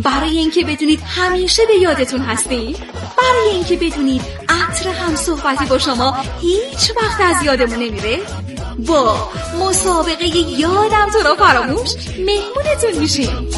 برای اینکه بدونید همیشه به یادتون هستیم، برای اینکه بدونید عطر هم صحبتی با شما هیچ وقت از یادمون نمیره، با مسابقه یادم تو را فراموش مهمونتون میشیم.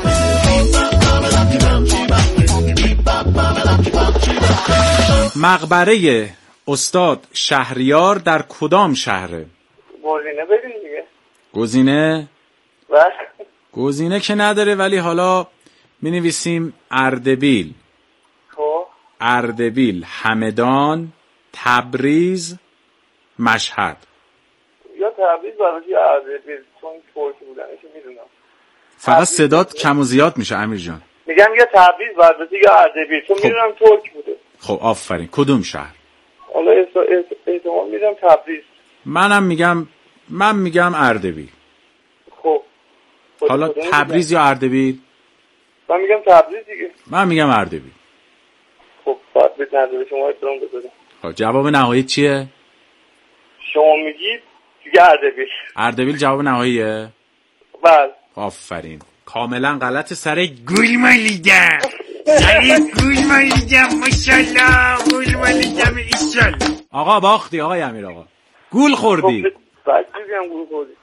مقبره استاد شهریار در کدام شهره؟ گزینه بدین دیگه. گزینه؟ بس گزینه که نداره، ولی حالا می نویسیم اردبیل. خب اردبیل، همدان، تبریز، مشهد. یا تبریز باشه یا اردبیل، چون ترکی بودنش میدونم. فقط صدات کم و زیاد میشه امیر جان. میگم یا تبریز باشه یا اردبیل، چون میدونم ترک بوده. خب آفرین. کدوم شهر؟ حالا احتمال میدم تبریز. من میگم اردبیل. خب حالا تبریز یا اردبیل؟ من میگم تبریز دیگه. من میگم اردبیل. خب باید به نظر شما احترام بذارم. خب جواب نهایی چیه؟ شما میگید دیگه اردبیل. اردبیل جواب نهاییه؟ بله. آفرین. کاملا غلط. سر گول مالیدم. سر گول مالیدم. ماشاءالله گول مالیدم. ایشالله. آقا باختی آقای امیر آقا. گول خوردی. بچگی هم گول خوردی.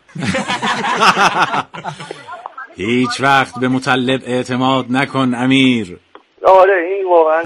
هیچ وقت به مطلب اعتماد نکن امیر. آره این واقعا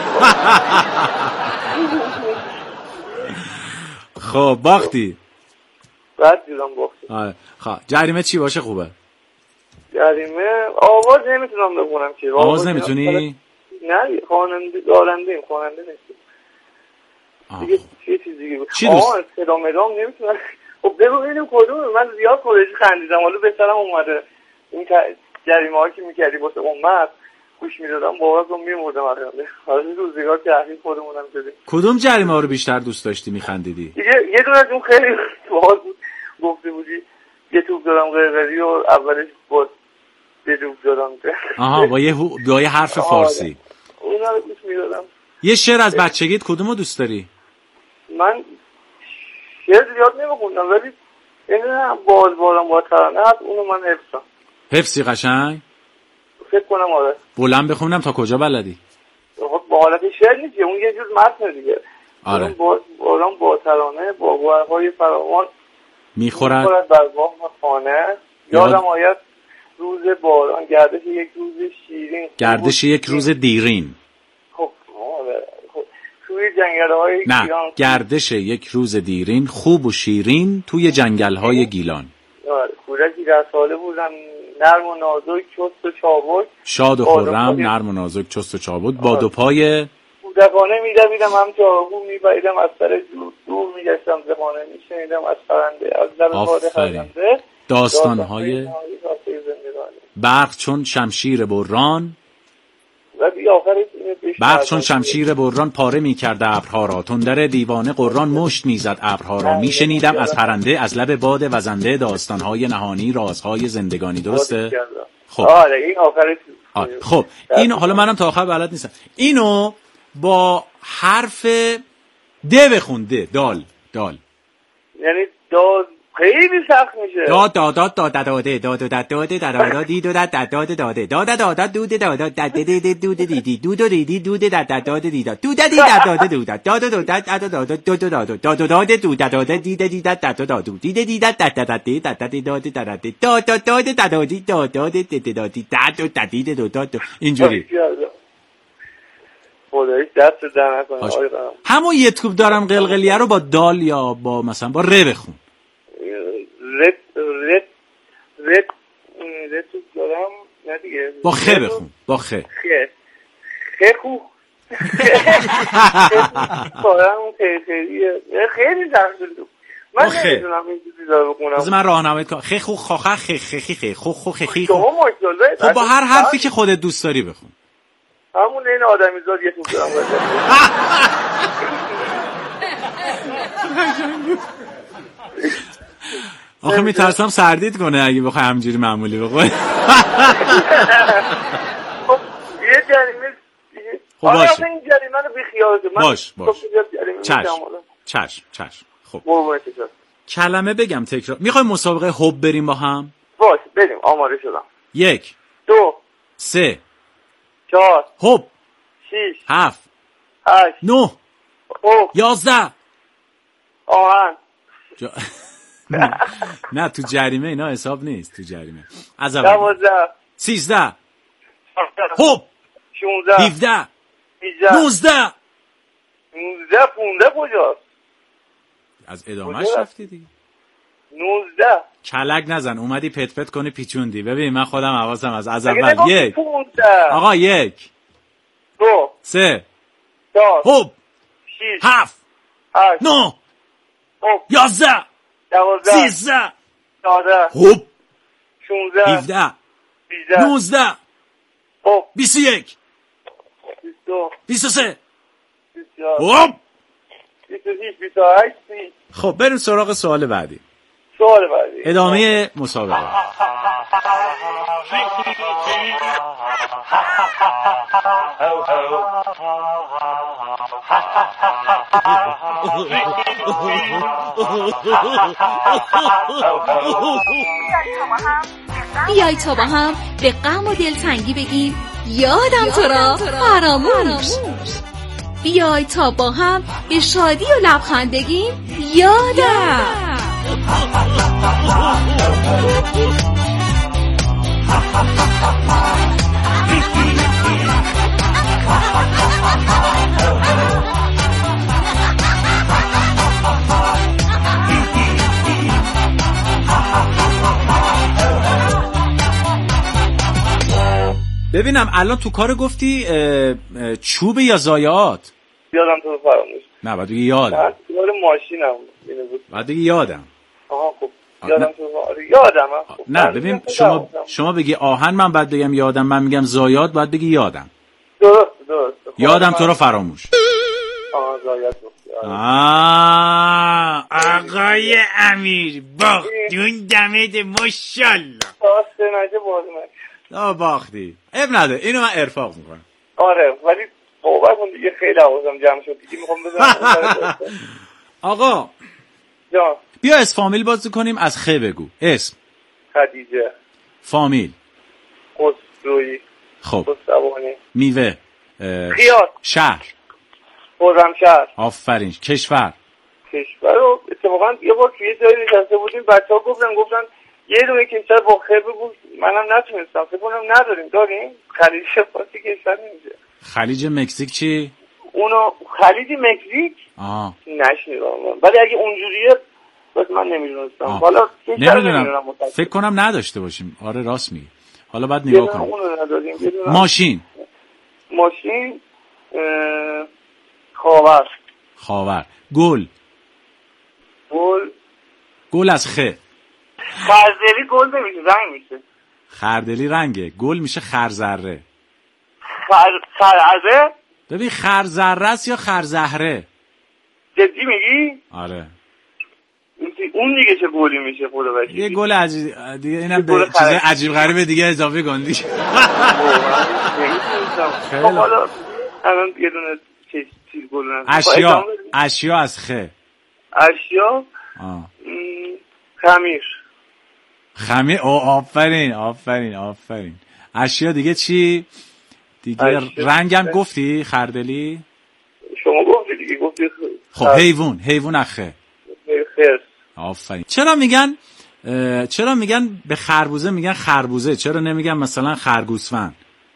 خب باختی. بعد دیدم باختی. آره. خب جریمه چی باشه خوبه؟ جریمه آواز نمیتونم بخونم که. آواز نمیتونی؟ نه خواننده دارنده خواننده نیست. دیگه چه چیزی بود؟ چی دوست؟ ادام نمیتونم. خب بگو ببینیم کدوم. من زیاد خودش خندیدم. حالا بهترم اومده این جریمه هایی که میکردی واسه امت گوش میدادم باور کن میمردم اخیراً. حالا روزگار که اخیر خودمونم شدیم. کدوم جریمه ها رو بیشتر دوست داشتی میخندیدی؟ یه دونه از اون خیلی باحال بود. گفته بودی یه توپ دادم قرقری و اولش بود یه توپ دادم. آها با یه حرف فارسی. اونا رو گوش میدادم. یه شعر از بچگیت کدومو دوست داری؟ من شعر زیاد نمیخوندم ولی این بارم با ترانه هست اونو من حفظم. حفظی قشنگ؟ فکر کنم آره. بلند بخونم تا کجا بلدی؟ با حالت شعر نیست، اون یه جور متن دیگه. آره. باران با ترانه با گوهرهای فراوان میخورد بر باغ خانه. یادم آید روز باران گردش یک روز دیرین. خب توی جنگل‌های نه گیلان. گردش یک روز دیرین خوب و شیرین توی جنگل‌های گیلان. کودکی در ساله بودم نرم و نازک چست و چابک. شاد و خرم نرم و نازک چست و چابک با دو پای کودکانه می‌دویدم هم چاهو می‌بریدم از سر دور می‌گشتم زمانه می‌شنیدم از پرنده از لب باد خزنده داستان‌های برق چون شمشیر بران. برق چون شمشیر بران پاره می‌کرد ابرها را، تندر دیوانه قران مشت می‌زد ابرها را. می‌شنیدم از پرنده از لب باد وزنده داستان‌های نهانی رازهای زندگانی. درسته؟ خب آره این آخرش. خب اینو حالا منم تا آخر بلد نیستم. اینو با حرف د بخون. دال یعنی دال خیلی سخت میشه. داد داد داد داده داد داد داده داد دی داد داد داده داده داد داد دود داد داد دی دود دی دود دی دود داد داد دی داد دود دی داد دود داد داد داد داد داد داد داد دود داد دی دی داد داد داد دی دی داد داد داد دی داد دی داد داد دی داد داد داد دی داد داد دی داد دی داد دی داد اینجوری. خداییش دست در نکنه. همون یه توپ دارم قلقلیه رو با دال یا با مثلا با ر بخون. رد توپ دارم نه دیگه. با خ بخون. با خ. خو خیلی سخت بود. من نمیدونم این چیزی داره بخونم. بذار من راهنمایی کنم. خ خو خ خ خ خو خو خ خ. شما ماشاءالله. خب با هر حرفی که خودت دوست داری بخون. همون این آدمیزاد یه توپ دارم. آخه میترسم سردید کنه اگه بخوای همجوری معمولی بخوای. خب یه جریمه دیگه. خب باشه. این جریمه رو بیخیالت. باش. چشم. خب کلمه بگم تکرار. میخوای مسابقه حب بریم با هم؟ باش بریم. آماده شدم. 1 2 3 4 هوب 6 7 8 9 هوب 11 آهن نه تو جریمه اینا حساب نیست. تو جریمه از اول 12 13 هوب 16 17 18 19 19 15 کجاست؟ از ادامهش کجا؟ رفتی دیگه. 19 کلک نزن اومدی پت پت کنی پیچوندی. ببین من خودم حواسم از اگه اول. نگفتی 1 15 آقا 1 2 3 4 هوب 6 7 8 9 هوب 11 12 13 14 هوب 16 17 18 19 هوب 21 22 23 24 هوب 26 28 30 خب بریم سراغ سوال بعدی. سوال بعدی ادامه مسابقه. بیای تا با هم به غم و دلتنگی بگیم یادم تو را فراموش. بیای تا با هم به شادی و لبخند بگیم یادم. ببینم الان تو کار گفتی چوب یا ضایعات؟ یادم تو رو فراموش. نه باید بگی یادم. من تو ماشینم اینو بود. باید بگی یادم. آها خب یادم تو رو یادم. خب نه ببین شما بگی آهن من باید بگم یادم، من میگم ضایعات باید بگی یادم. درست یادم تو رو فراموش. ضایعات. آقای امیر باختون دمت ماشالله. راسته نجه باز من باختی. اب نده اینو من ارفاق میکنم. آره ولی باور کن دیگه خیلی حواسم جمع شد دیگه میخوام بزنم. آقا جان بیا از فامیل بازی کنیم. از خ بگو. اسم خدیجه. فامیل خسروی. خب خسروانی. میوه خیار. شهر خرمشهر. آفرین. کشور رو اتفاقا یه بار توی جایی نشسته بودیم بچه‌ها گفتن یه دونه کشور با خ بگو. منم نتونستم فکر کنم نداریم. داریم خلیج فارسی کشور نمیشه. خلیج مکزیک چی؟ اونو خلیج مکزیک نشنیدم ولی اگه اونجوریه بس من نمیدونستم. حالا نمیدونم فکر کنم نداشته باشیم. آره راست میگی. حالا بعد نگاه کنم. ماشین خاور. گل از خ. خردلی گل نمیشه رنگ میشه. خردلی رنگه. گل میشه خرزره. خرزره. ببین خرزره است یا خرزهره. جدی میگی؟ آره اون دیگه چه گلی میشه خدا وکیلی. یه گل عجیب دیگه. اینم به چیز عجیب غریب دیگه اضافه کن دیگه. خب حالا الان یه دونه چیز گل اشیا از خ. اشیا خمیر. آفرین. اشیا دیگه چی؟ دیگه رنگم گفتی خردلی؟ شما گفتی دیگه گفتی. خب حیوان اخه. خرس. آفرین. چرا میگن به خربوزه میگن خربوزه؟ چرا نمیگن مثلا خرگوسفند؟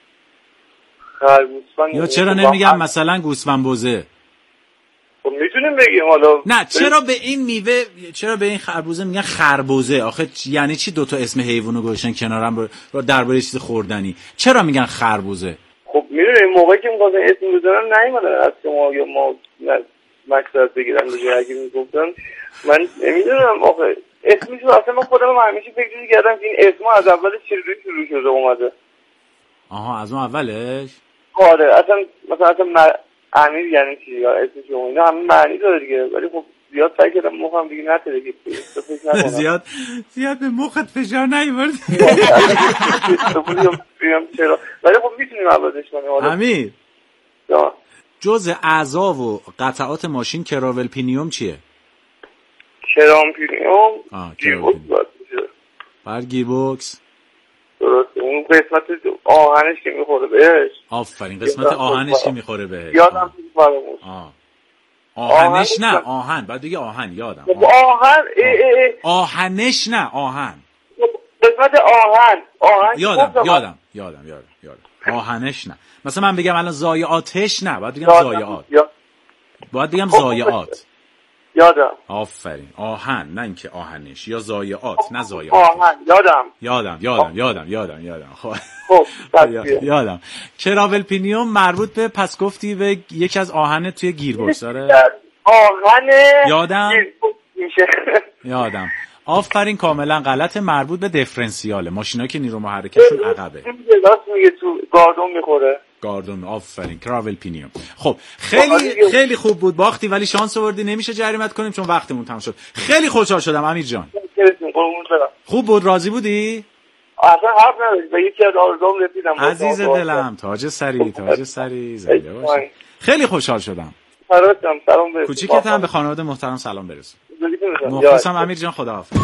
یا چرا نمیگن مثلا گوسفند بوزه؟ خب میتونیم بگیم حالا. نه چرا به این میوه، چرا به این خربوزه میگن خربوزه؟ آخه یعنی چی دوتا اسم حیوانو گذاشتن کنارم رو درباره چیز خوردنی؟ چرا میگن خربوزه؟ خب میدونی موقعی که می‌خواستن اسم بزنن نیومدن از شما یا ما مقصد بگیرن به جایی که میگفتن. من نمیدونم آخه اسمشو اصلا من خودم همیشه فکر کردم که این اسم از اولش چجوری شروع شده اومده. آها از اون اولش؟ آره اصلا امیر یعنی چی یا اسمش اینا همه معنی داره دیگه ولی خب زیاد سعی کردم مخم دیگه نتره که زیاد به مخت فشار نیورد. چرا ولی خب میتونیم عوضش کنیم. امیر جزء اعضا و قطعات ماشین کراولپینیوم چیه؟ گیربکس بر گیربکس درسته. اون قسمت آهنش که میخوره بهش. آفرین، قسمت آهنش که میخوره بهش. یادم فراموش. آهنش نه، آهن. بعد دیگه آهن یادم. آهن آهنش نه، آهن. قسمت آهن یادم. آهنش نه. مثلا من بگم الان ضایعاتش نه، باید بگم ضایعات. باید بگم ضایعات. یادم. آفرین. آهن، نه اینکه آهنش، یا ضایعات نه ضایعات. آهن یادم. خب یادم. تراول پینیوم مربوط به پس گفتی به یکی از آهن توی گیربکس داره. آهن یادم. آفرین، کاملا غلط. مربوط به دیفرنسیاله، ماشینایی که نیرو محرکشون عقبه. راست میگه، تو گاردون میخوره. گاردون. آفرین، تراول پینیوم. خب خیلی خوب بود. باختی ولی شانس آوردی، نمیشه جریمت کنیم چون وقتمون تموم شد. خیلی خوشحال شدم امیر جان. خوب بود، راضی بودی؟ اصلا حرف نداری، به یکی از آرزوام رسیدم. عزیز دلم، تاج سری زنده باشی. خیلی خوشحال شدم. سلام برسون. کوچیکت هم به خانواده محترم سلام برسون. مخلصم امیر جان، خداحافظ.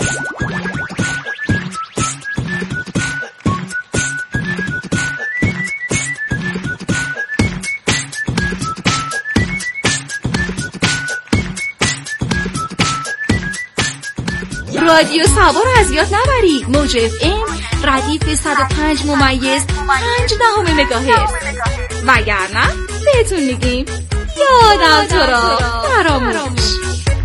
رادیو سبا رو از یاد نبرید. موج FM ردیف 105.5 مگاهرتز. وگرنه بهتون میگیم یادم تو را فراموش.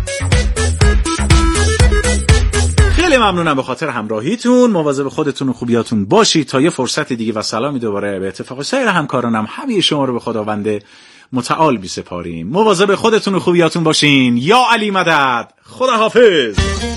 خیلی ممنونم به خاطر همراهیتون. مواظب خودتون و خوبیاتون باشید تا یه فرصت دیگه و سلامی دوباره به اتفاق سایر همکارانم همه شما رو به خداوند متعال بیسپاریم. مواظب خودتون و خوبیاتون باشین. یا علی مدد. خداحافظ.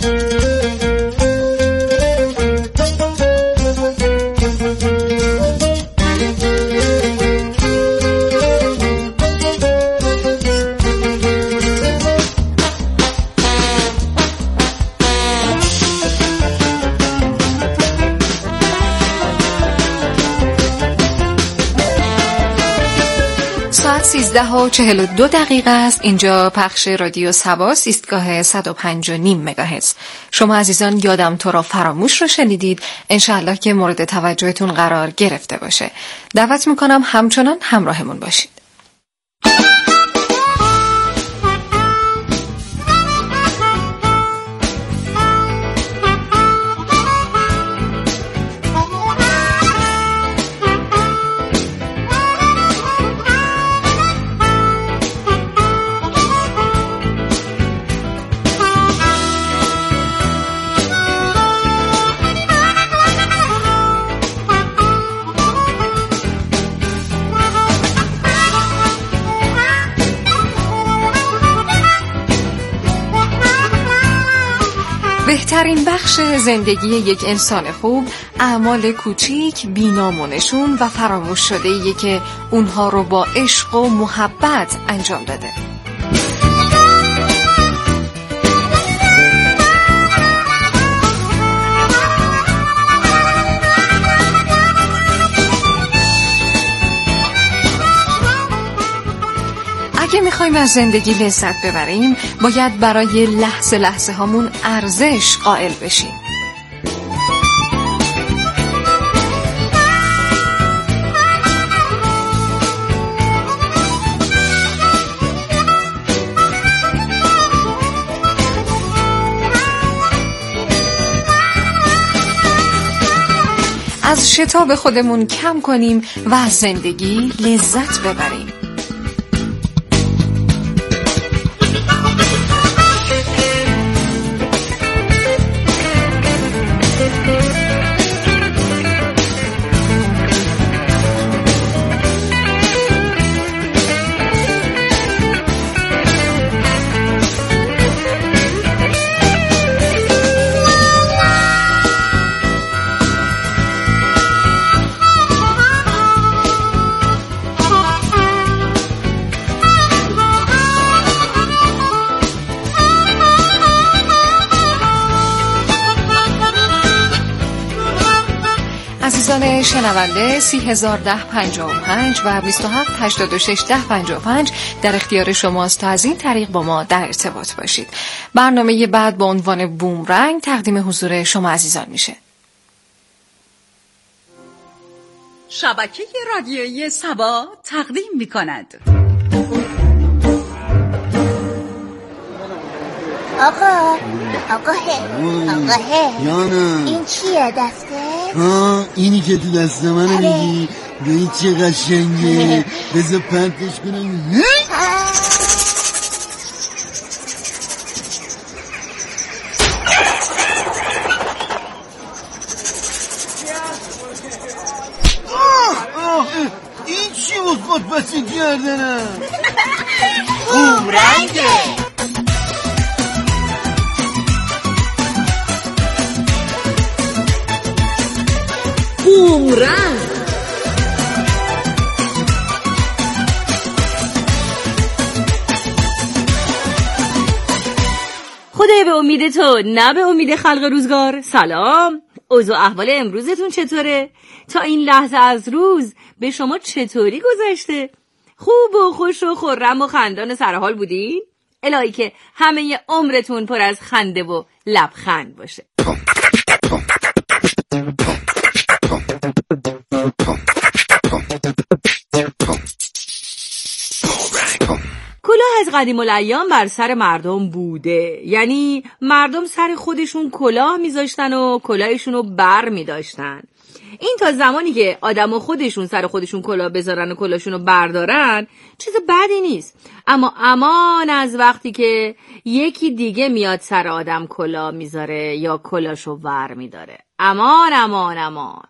ساعت 13:42 است. اینجا پخش رادیو سباست، ایستگاه 105.5 مگاهرتز. شما عزیزان یادم تو را فراموش رو شنیدید. انشاءالله که مورد توجهتون قرار گرفته باشه. دعوت میکنم همچنان همراهمون باشید. بهترین بخش زندگی یک انسان خوب اعمال کوچیک، بی‌نام و فراموش شده‌ایه که اونها رو با عشق و محبت انجام داده. اگه میخوایم از زندگی لذت ببریم، باید برای لحظه لحظه هامون ارزش قائل بشیم. از شتاب خودمون کم کنیم و از زندگی لذت ببریم. عزیزان شنونده، 301055 و 27861055 در اختیار شماست تا از این طریق با ما در ارتباط باشید. برنامه بعد با عنوان بومرنگ تقدیم حضور شما عزیزان میشه. شبکه رادیویی سبا تقدیم می‌کند. آقا یانا این چیه دسته؟ اینی که تو دست منو میگی؟ این چه قشنگه. بذار پرتش کنم. این چی بود خود پسی کردنم؟ بومرنگه. بومرنگ. خدای به امید تو نه به امید خلق روزگار. سلام، اوضاع احوال امروزتون چطوره؟ تا این لحظه از روز به شما چطوری گذشته؟ خوب و خوش و خرم و خندان و سرحال بودین؟ الهی که همه عمرتون پر از خنده و لبخند باشه. کلاه از قدیم الایام بر سر مردم بوده، یعنی مردم سر خودشون کلاه میذاشتن و کلاهشون رو بر میداشتن. این تا زمانی که آدم خودشون سر خودشون کلاه بذارن و کلاهشون رو بردارن چیز بدی نیست، اما امان از وقتی که یکی دیگه میاد سر آدم کلاه میذاره یا کلاهشو ور میداره. امان امان امان.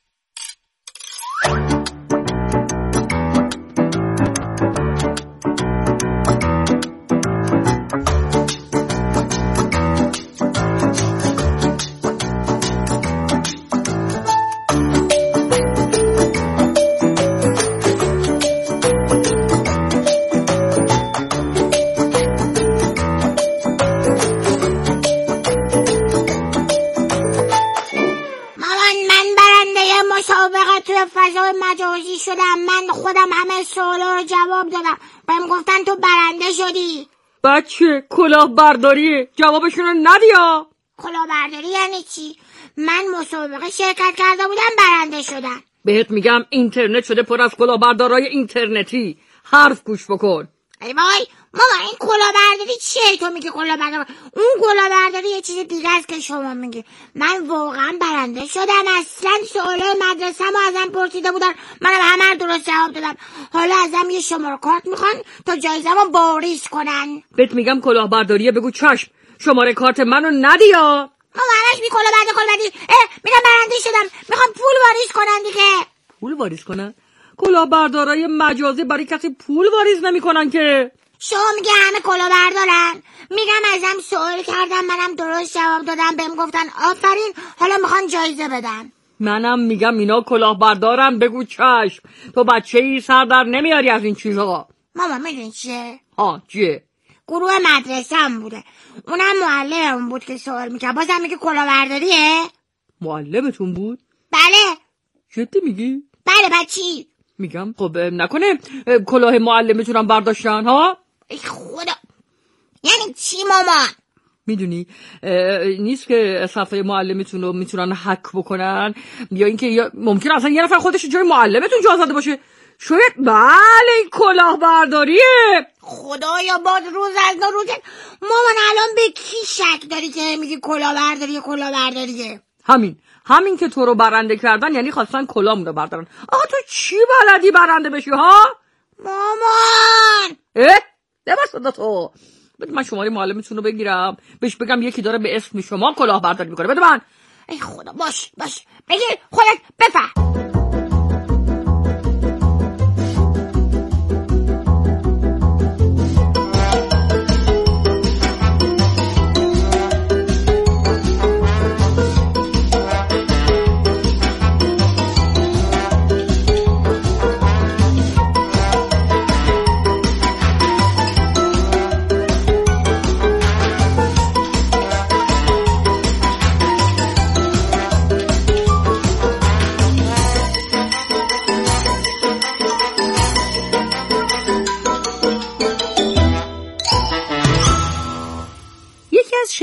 فضای مجازی شدم. من خودم همه سوالا رو جواب دادم. بهم گفتن تو برنده شدی. بچه کلاهبرداری جوابشون رو ندیا. کلاهبرداری یعنی چی؟ من مسابقه شرکت کرده بودم برنده شدم. بهت میگم اینترنت شده پر از کلاهبردارای اینترنتی. حرف گوش بکن. ای وای ماما، این کلاهبرداری چیه؟ تو میگی کلاهبرداری، اون کلاهبرداری یه چیز دیگه است که شما میگی. من واقعا برنده شدم. اصلا سوالای مدرسه‌مو ازم پرسیده بودن، منم همه رو درست جواب دادم. حالا ازم یه شماره کارت میخوان تا جایزه‌مو واریز کنن. بهت میگم کلاهبرداریه، بگو چشم. شماره کارت منو ندیا. ماما همش می کلاهبرداری. میگم برنده شدم، میخوام پول واریز کنن دیگه. پول واریز کنن؟ کلاهبردارای مجازی برای کسی پول واریز نمیکنن که. شما میگه همه کلاهبردارن؟ میگم ازم سوال کردم، منم درست جواب دادم، بهم گفتن آفرین، حالا میخوان جایزه بدن. منم میگم اینا کلاهبردارن، بگو چشم. تو بچه‌ای سر در نمیاری از این چیزا. ماما میدونی چیه؟ چیه؟ گروه مدرسه‌م بوده، اونم معلممون بود که سوال میکرد. بازم میگه کلاهبرداریه؟ معلمتون بود؟ بله. جدی میگی؟ بله. بچی؟ میگم خب نکنه کلاه معلمتون هم برداشتن ها؟ ای خدا، یعنی چی مامان؟ میدونی نیست که صفحه معلمتون رو میتونن هک بکنن، یا اینکه ممکن اصلا یه نفر خودش جای معلمتون جا زده باشه. شاید. بله این کلاهبرداریه. خدایا باز روز از روزه. مامان الان به کی شک داری که میگی کلاهبرداریه؟ همین که تو رو برنده کردن یعنی خواستن کلاهمون رو بردارن. آقا تو چی بلدی برنده بشی ها؟ مامان نباید صدا تو. بده من شماره معلمتون رو بگیرم، بهش بگم یکی داره به اسم شما کلاهبرداری میکنه. بده من. ای خدا، باش بگیر خودت بفهم.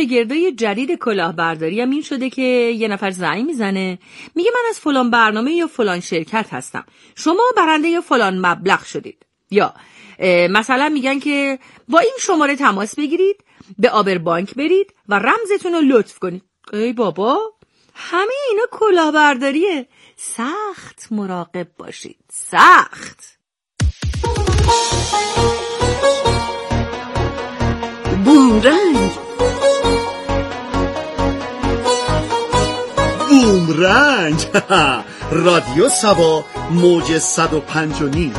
شاگردای جدید کلاهبرداری هم این شده که یه نفر زنگ میزنه میگه من از فلان برنامه یا فلان شرکت هستم، شما برنده یا فلان مبلغ شدید. یا مثلا میگن که با این شماره تماس بگیرید، به آبر بانک برید و رمزتون رو لطف کنید. ای بابا، همه اینا کلاهبرداریه. سخت مراقب باشید، سخت. بومرنگ. بومرنگ. رادیو سبا موج 105.9.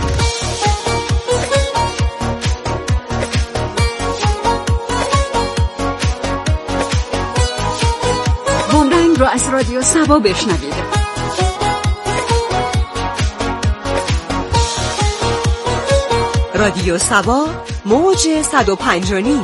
بومرنگ رو از رادیو سبا بشنوید. رادیو سبا موج 105.9.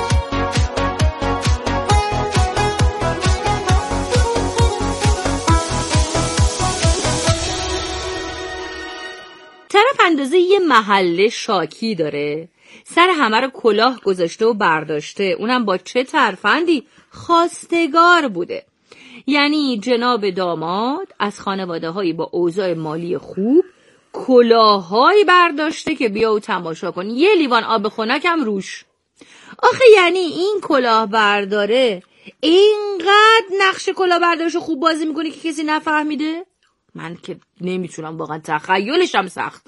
طرف اندازه یه محله شاکی داره، سر همه رو کلاه گذاشته و برداشته، اونم با چه ترفندی، خواستگار بوده. یعنی جناب داماد از خانواده هایی با اوضاع مالی خوب کلاهایی برداشته که بیا و تماشا کن، یه لیوان آب خنک هم روش. آخه یعنی این کلاه برداره اینقدر نقش کلاه بردارشو خوب بازی میکنه که کسی نفهمیده؟ من که نمیتونم، واقعا تخیلشم سخته.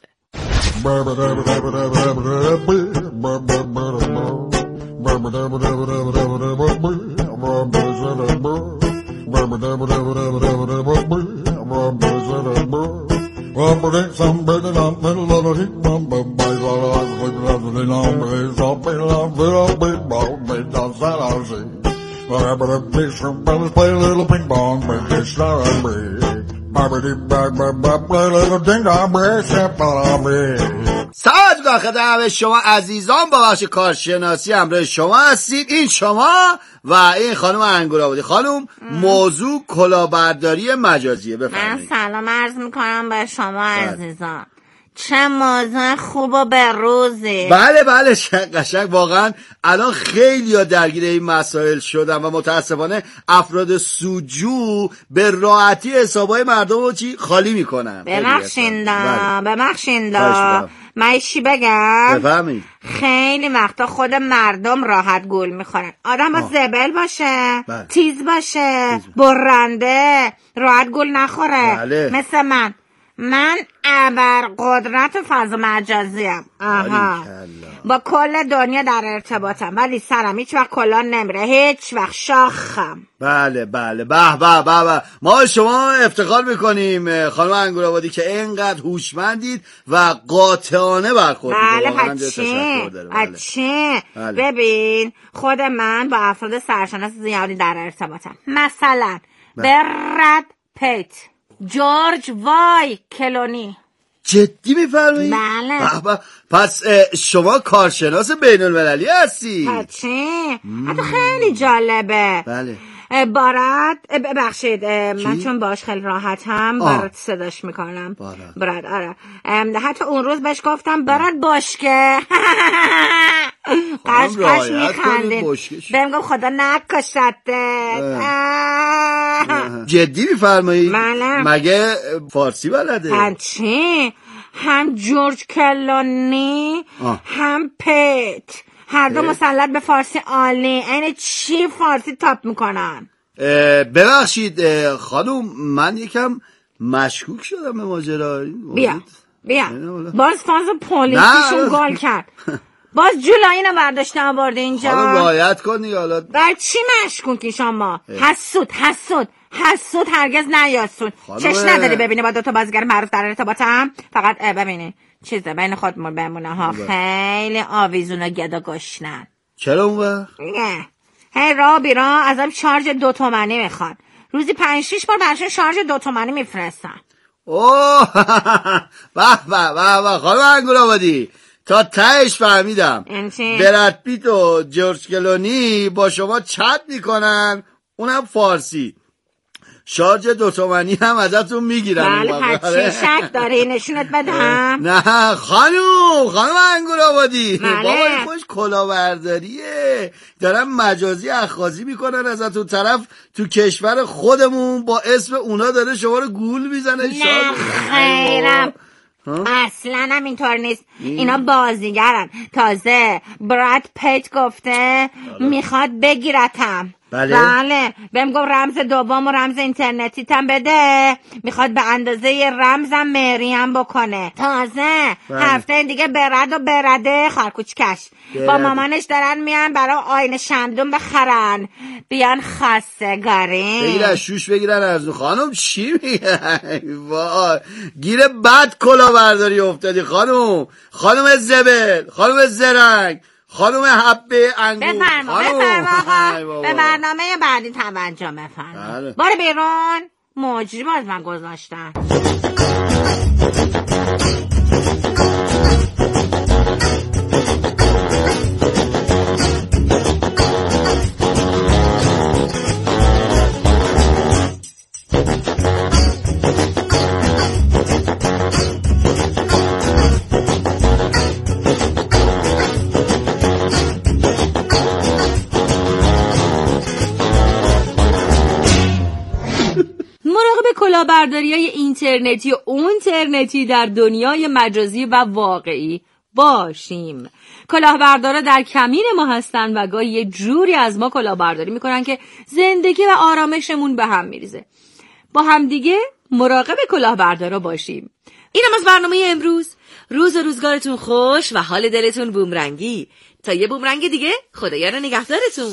سلام میکنم خدمت شما عزیزان، با بخش کارشناسی همراه شما هستید. این شما و این خانم انگورآبادی. خانم، موضوع کلاهبرداری مجازیه، بفرمایید. من سلام عرض میکنم به شما عزیزان. چه موضوع خوب و بروزی. بله قشنگ. واقعا الان خیلی ها درگیر این مسائل شدن و متاسفانه افراد سوجو به راحتی حسابای مردم رو خالی میکنن. ببخشید من چی بگم؟ بفهمید. خیلی وقتا خود مردم راحت گول میخورن. آدم ها زبل باشه، تیز باشه، برنده، راحت گول نخوره. بله. مثل من ابر قدرت فضا مجازیم. با کل دنیا در ارتباطم، ولی سرم هیچ وقت کلاه نمیره، هیچ وقت شاخم. بله به ما شما افتخار میکنیم خانم انگورآبادی که اینقدر هوشمندید و قاطعانه برخورد میکنید. بله. ببین، خود من با افراد سرشناس زیادی در ارتباطم. مثلا برد پیت، جورج وای کلونی. جدی میفرمایید؟ بله. پس شما کارشناس بین المللی هستی؟ حتی خیلی جالبه. بله. ببخشید من چون باش خیلی راحتم برات صداش میکنم. برات. آره. حتی اون روز بهش گفتم برات باشکه. قش میخنده. بهم گفت خدا نکشته. جدی میفرمایید؟ بله. مگه فارسی بلده؟ هم جورج کلونی هم پیت، هر دو مسلط به فارسی عالی. این چی فارسی تاپ میکنن؟ ببخشید خانم، من یکم مشکوک شدم به ماجرا. بیا باز فاز پلیسیشون گال کرد. باز جولایی اینو برداشته آورده اینجا. خانم رعایت کنی. حالا بر چی مشکوکی شما؟ حسود هرگز نیاسون. چش نداری ببینی با دوتا بازیگر معروف در ارتباطم؟ فقط ببینی چیزه بین خودمون بمونه ها. خیلی آویزون و گدا گشنن. چرا اون وقت؟ هی را بیرا ازم شارژ 2 تومانی میخوان. روزی 5-6 بار برشون شارژ 2 تومانی میفرستن. اوه به خانم انگورآبادی، تا تهش فهمیدم. برد پیت و جورج کلونی با شما چت میکنن، اونم فارسی. شارژ 2 تومانی هم ازتون میگیرن. بله پس چه شک داره نشونت بدم؟ نه خانم انگورآبادی، بله. بابا این خوش کلاهبرداریه، دارن مجازی اخاذی میکنن ازتون. طرف تو کشور خودمون با اسم اونا داره شما رو گول میزنه. نه خیرم، اصلا هم اینطور نیست. اینا بازیگرن. تازه براد پیت گفته میخواد بگیرتم. بله بهم گفت رمز دوم و رمز اینترنتیتم بده، میخواد به اندازه رمزم مریم بکنه. تازه هفته دیگه برد و برده خارکوچکش با مامانش دارن میان برای آینه شمدون بخرن، بیان خواستگاری بگیرن، شوش بگیرن از خانم. چی میگه؟ وای گیره بد کلاهبرداری افتادی خانم زبل، خانم زرنگ، خانم حبه انگور. بفرما به برنامه بعدی توجه بفرما. باره بیرون موجی باز من گذاشتن. کلاهبرداری‌های اینترنتی و اونترنتی در دنیای مجازی و واقعی باشیم. کلاهبردارا در کمین ما هستن و گاهی یه جوری از ما کلاهبرداری میکنن که زندگی و آرامشمون به هم میریزه. با هم دیگه مراقب کلاهبردارا باشیم. اینم از برنامه امروز. روز و روزگارتون خوش و حال دلتون بومرنگی. تا یه بومرنگ دیگه، خدایا رو نگهدارتون.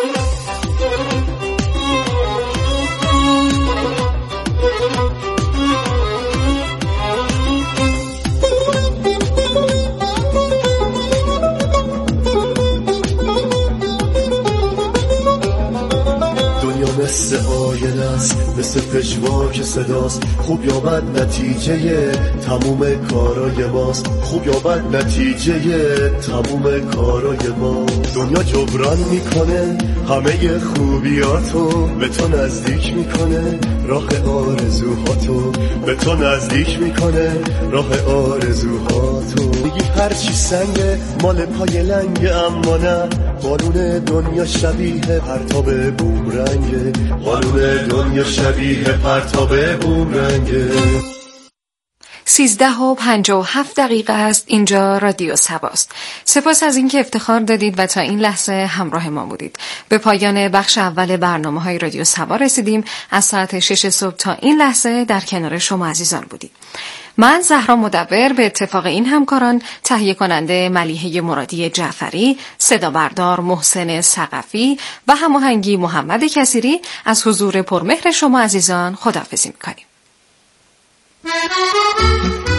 مثل آینه است، مثل پژواک صداست، خوب یا بد نتیجه تموم کارای ماست، خوب یا بد نتیجه تموم کارای ماست. دنیا جبران میکنه همه خوبیاتو، به تو نزدیک میکنه راه آرزوهاتو، به تو نزدیک میکنه راه آرزوهاتو. میگی هرچی سنگه مال پای لنگه، اما نه، قانون دنیا شبیه پرتاب بومرنگه، قانون دنیا شبیه پرتاب بومرنگه. 13:57 است. اینجا رادیو سباست. سپاس از اینکه افتخار دادید و تا این لحظه همراه ما بودید. به پایان بخش اول برنامه‌های رادیو سبا رسیدیم. از ساعت 6 صبح تا این لحظه در کنار شما عزیزان بودیم. من زهرا مدبر به اتفاق این همکاران، تهیه کننده ملیحه مرادی جعفری، صدا بردار محسن ثقفی و هماهنگی محمد کثیری، از حضور پرمهر شما عزیزان خداحافظی می‌کنیم.